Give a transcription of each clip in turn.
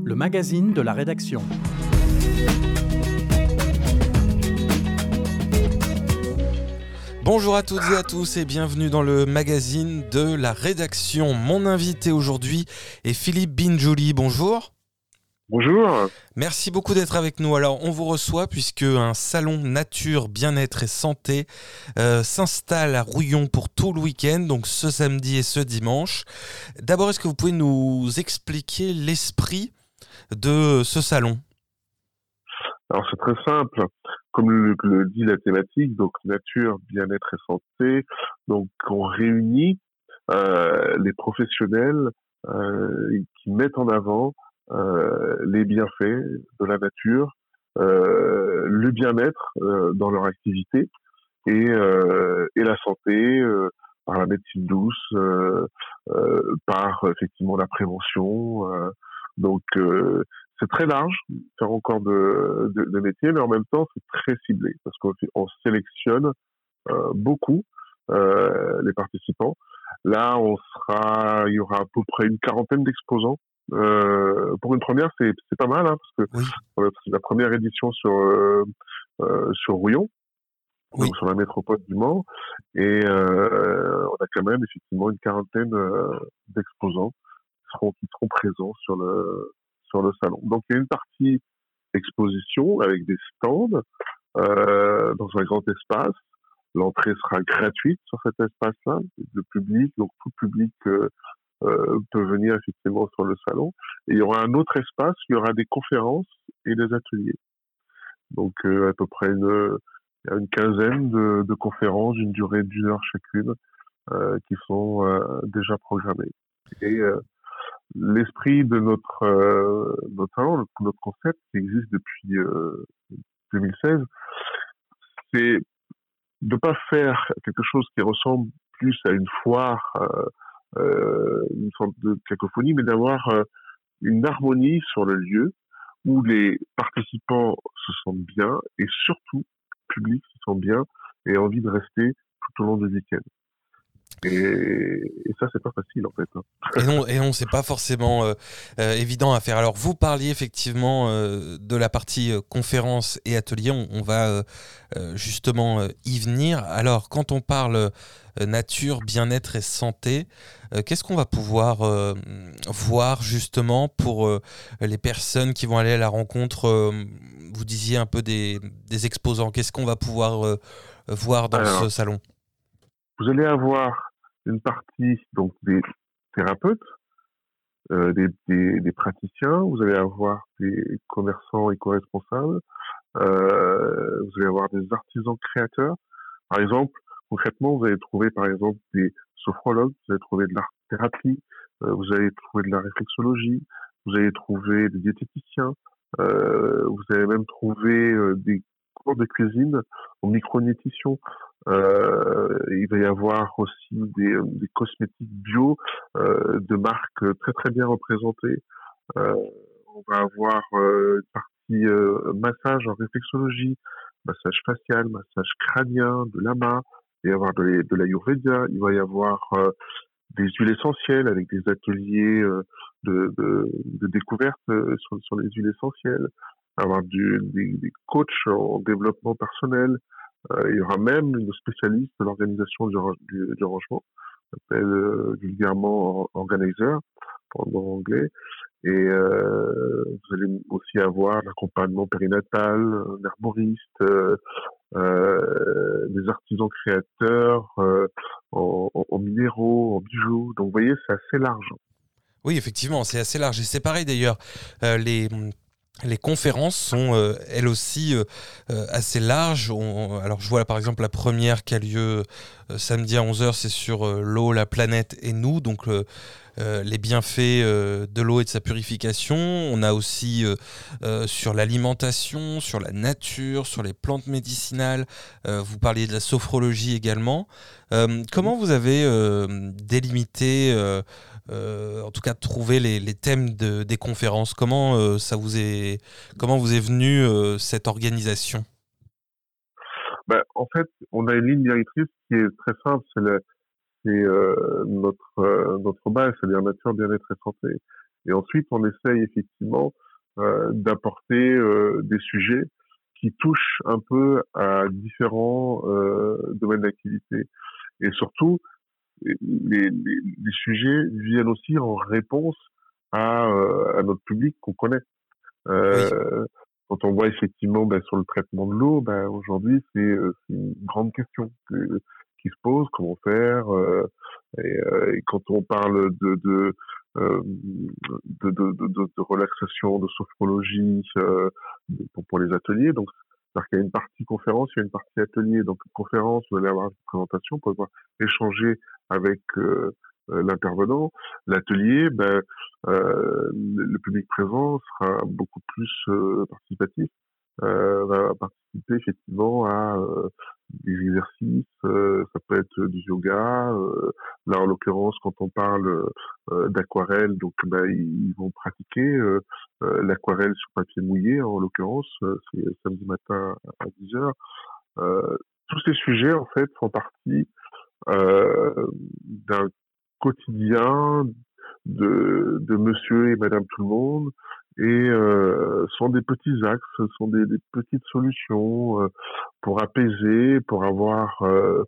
le magazine de la rédaction. Bonjour à toutes et à tous et bienvenue dans le magazine de la rédaction. Mon invité aujourd'hui est Philippe Binjouli. Bonjour. Bonjour. Merci beaucoup d'être avec nous. Alors, on vous reçoit puisque un salon nature, bien-être et santé s'installe à Rouillon pour tout le week-end, donc ce samedi et ce dimanche. D'abord, est-ce que vous pouvez nous expliquer l'esprit de ce salon ? Alors, c'est très simple. Comme le dit la thématique, donc nature, bien-être et santé. Donc, on réunit les professionnels qui mettent en avant les bienfaits de la nature, le bien-être dans leur activité et la santé par la médecine douce, par effectivement la prévention. Donc c'est très large, faire encore de métiers, mais en même temps c'est très ciblé parce qu'on sélectionne beaucoup les participants. Là, il y aura à peu près une quarantaine d'exposants. Pour une première, c'est pas mal, hein, parce que c'est la première édition sur Rouillon, donc sur la métropole du Mans, et on a quand même effectivement une quarantaine d'exposants qui seront présents sur le salon. Donc il y a une partie exposition avec des stands dans un grand espace. L'entrée sera gratuite sur cet espace-là. Le public, donc tout public peut venir effectivement sur le salon. Et il y aura un autre espace, il y aura des conférences et des ateliers. Donc à peu près une quinzaine de conférences d'une durée d'1 heure chacune qui sont déjà programmées. Et l'esprit de notre salon, notre concept qui existe depuis 2016, c'est de pas faire quelque chose qui ressemble plus à une foire, une sorte de cacophonie, mais d'avoir une harmonie sur le lieu où les participants se sentent bien et surtout le public se sent bien et a envie de rester tout au long du week-end. Et ça, c'est pas facile en fait. Et non, c'est pas forcément évident à faire. Alors, vous parliez effectivement de la partie conférence et atelier. On va justement y venir. Alors, quand on parle nature, bien-être et santé, qu'est-ce qu'on va pouvoir voir justement pour les personnes qui vont aller à la rencontre vous disiez un peu des exposants. Qu'est-ce qu'on va pouvoir voir dans ce salon ? Vous allez avoir une partie donc des thérapeutes, des praticiens, vous allez avoir des commerçants éco-responsables, vous allez avoir des artisans créateurs. Par exemple, concrètement, vous allez trouver par exemple des sophrologues, vous allez trouver de l'art-thérapie, vous allez trouver de la réflexologie, vous allez trouver des diététiciens, vous allez même trouver des cours de cuisine en micro-nutrition. Il va y avoir aussi des cosmétiques bio de marques très très bien représentées. On va avoir une partie massage en réflexologie, massage facial, massage crânien, de l'AMA, il va y avoir de l'Ayurveda, il va y avoir des huiles essentielles avec des ateliers de découverte sur les huiles essentielles, avoir des coachs en développement personnel. Il y aura même une spécialiste de l'organisation du rangement, qui s'appelle vulgairement organizer en anglais. Et vous allez aussi avoir l'accompagnement périnatal, un herboriste, des artisans créateurs en minéraux, en bijoux. Donc vous voyez, c'est assez large. Oui, effectivement, c'est assez large. Et c'est pareil d'ailleurs, les conférences sont elles aussi assez larges. Alors je vois là, par exemple la première qui a lieu samedi à 11h, c'est sur l'eau, la planète et nous, donc les bienfaits de l'eau et de sa purification. On a aussi sur l'alimentation, sur la nature, sur les plantes médicinales. Vous parliez de la sophrologie également. Comment vous avez délimité, en tout cas trouvé les thèmes des conférences ? Comment vous est venue cette organisation ? En fait, on a une ligne directrice qui est très simple, c'est notre base, c'est-à-dire nature, bien-être et santé. Et ensuite, on essaye effectivement d'apporter des sujets qui touchent un peu à différents domaines d'activité. Et surtout, les sujets viennent aussi en réponse à notre public qu'on connaît. Oui, Quand on voit effectivement sur le traitement de l'eau, aujourd'hui c'est une grande question qui se pose, comment faire. Et quand on parle euh, de relaxation, de sophrologie pour les ateliers, donc c'est-à-dire qu'il y a une partie conférence, il y a une partie atelier. Donc conférence, vous allez avoir une présentation pour pouvoir échanger avec l'intervenant. L'atelier, le public présent sera beaucoup plus participatif, va participer effectivement à des exercices, ça peut être du yoga. Là, en l'occurrence, quand on parle d'aquarelle, donc ils vont pratiquer l'aquarelle sur papier mouillé. En l'occurrence, c'est samedi matin à 10h. Tous ces sujets, en fait, font partie d'un quotidien de monsieur et madame tout le monde et sont des petits axes, sont des petites solutions pour apaiser, pour avoir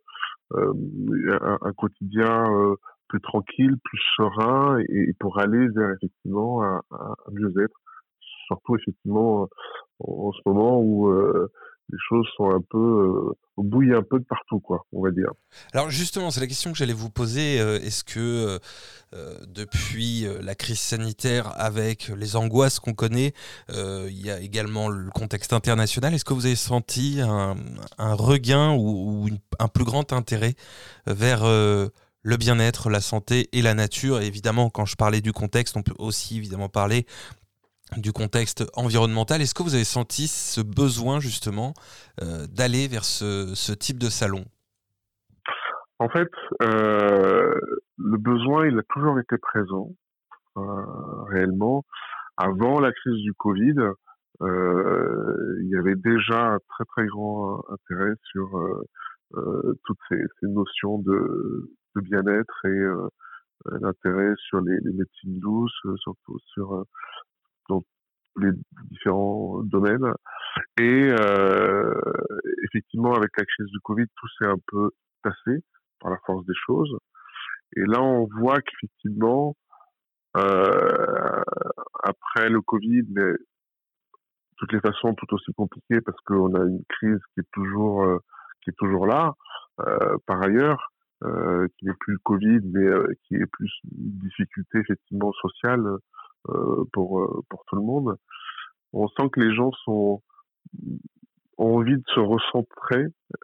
un quotidien plus tranquille, plus serein et pour aller vers effectivement un mieux-être. Surtout effectivement en ce moment où les choses sont un peu bouillent un peu de partout, quoi, on va dire. alors justement, c'est la question que j'allais vous poser. Est-ce que depuis la crise sanitaire, avec les angoisses qu'on connaît, il y a également le contexte international, est-ce que vous avez senti un regain ou un plus grand intérêt vers le bien-être, la santé et la nature? Et évidemment, quand je parlais du contexte, on peut aussi évidemment parler du contexte environnemental. Est-ce que vous avez senti ce besoin justement d'aller vers ce type de salon? En fait, le besoin, il a toujours été présent, réellement. Avant la crise du Covid, il y avait déjà un très très grand intérêt sur toutes ces notions de bien-être et l'intérêt sur les médecines douces, surtout dans les différents domaines. Et effectivement, avec la crise du Covid, tout s'est un peu tassé par la force des choses. Et là, on voit qu'effectivement, euh, après le Covid, mais de toutes les façons tout aussi compliqué parce qu'on a une crise qui est toujours là. Par ailleurs, qui n'est plus le Covid, mais qui est plus une difficulté effectivement sociale pour tout le monde. On sent que les gens ont envie de se recentrer,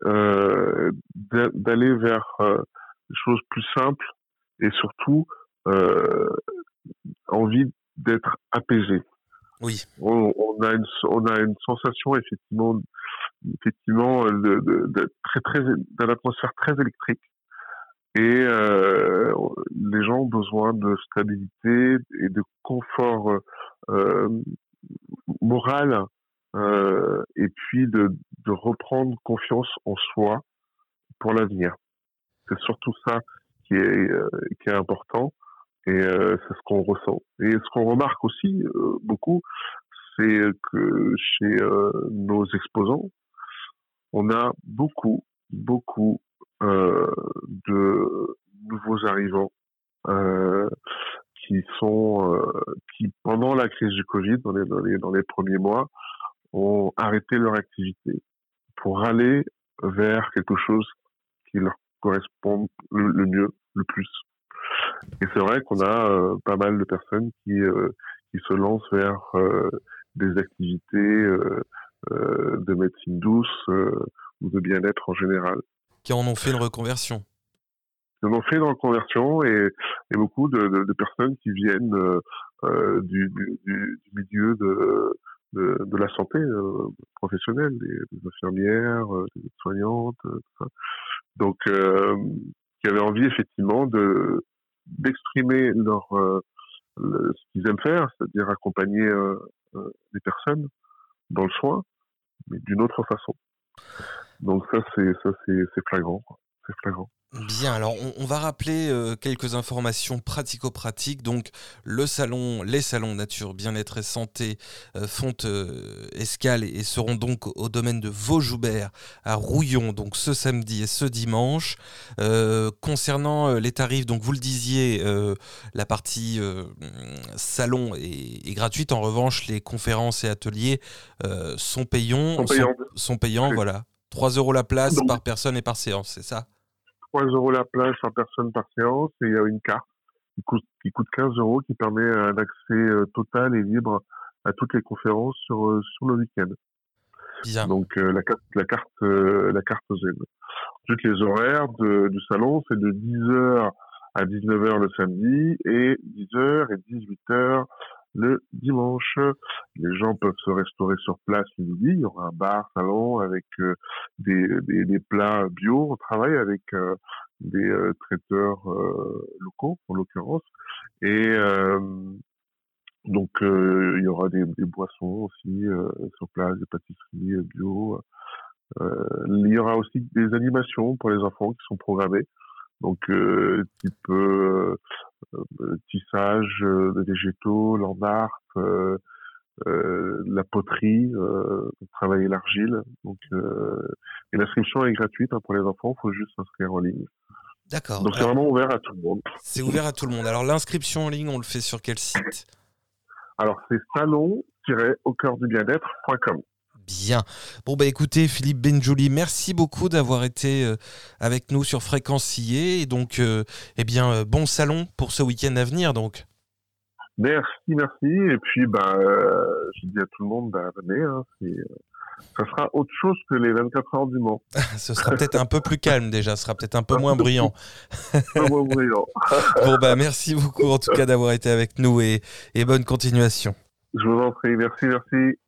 d'aller vers des choses plus simples et surtout euh, envie d'être apaisé. Oui, On a une sensation effectivement d'une atmosphère très électrique et les gens ont besoin de stabilité et de confort euh, moral et puis de reprendre confiance en soi pour l'avenir. C'est surtout ça qui est important et c'est ce qu'on ressent. Et ce qu'on remarque aussi beaucoup, c'est que chez nos exposants, on a beaucoup de nouveaux arrivants euh, qui pendant la crise du Covid, dans les premiers mois, ont arrêté leur activité pour aller vers quelque chose qui leur correspond le mieux, le plus. Et c'est vrai qu'on a pas mal de personnes qui se lancent vers des activités de médecine douce ou de bien-être en général. qui en ont fait une reconversion. Ils en ont fait une reconversion et beaucoup de personnes qui viennent du milieu de la santé professionnelle, des infirmières, des soignantes, tout ça. Donc, qui avaient envie effectivement d'exprimer ce qu'ils aiment faire, c'est-à-dire accompagner les personnes dans le soin, mais d'une autre façon. Donc c'est flagrant, quoi. C'est flagrant. Bien, alors on va rappeler quelques informations pratico-pratiques. Donc les salons nature, bien-être et santé font escale et seront donc au domaine de Vaujoubert à Rouillon, donc ce samedi et ce dimanche. Concernant les tarifs, donc vous le disiez, la partie salon est gratuite. En revanche, les conférences et ateliers sont payants. Sont payants, Oui. voilà. 3 € la place Donc, par personne et par séance, c'est ça? 3 € la place par personne par séance, et il y a une carte qui coûte 15 € qui permet un accès total et libre à toutes les conférences sur le week-end. Bien. Donc la carte Zen. Ensuite, les horaires du salon, c'est de 10h à 19h le samedi et 10h et 18h le dimanche. Les gens peuvent se restaurer sur place le midi. Il y aura un bar, salon avec des plats bio. On travaille avec des traiteurs locaux, en l'occurrence. Et donc, il y aura des boissons aussi sur place, des pâtisseries bio. Il y aura aussi des animations pour les enfants qui sont programmées. Donc, type tissage de végétaux, land art, la poterie, travailler l'argile. Donc, et l'inscription est gratuite pour les enfants, il faut juste s'inscrire en ligne. D'accord. Donc, c'est vraiment ouvert à tout le monde. C'est ouvert à tout le monde. Alors, l'inscription en ligne, on le fait sur quel site? Alors, c'est salon-aucoeurdubien-être.com. Bien. Bon, bah écoutez, Philippe Benjouli, merci beaucoup d'avoir été avec nous sur Fréquence IE. Et donc, bon salon pour ce week-end à venir, donc. Merci. Et puis, je dis à tout le monde, venez, ça sera autre chose que les 24 heures du Mans. Ce sera peut-être un peu plus calme déjà, ce sera peut-être un peu moins bruyant. Moins bruyant. Bon, merci beaucoup en tout cas d'avoir été avec nous et bonne continuation. Je vous en prie, merci.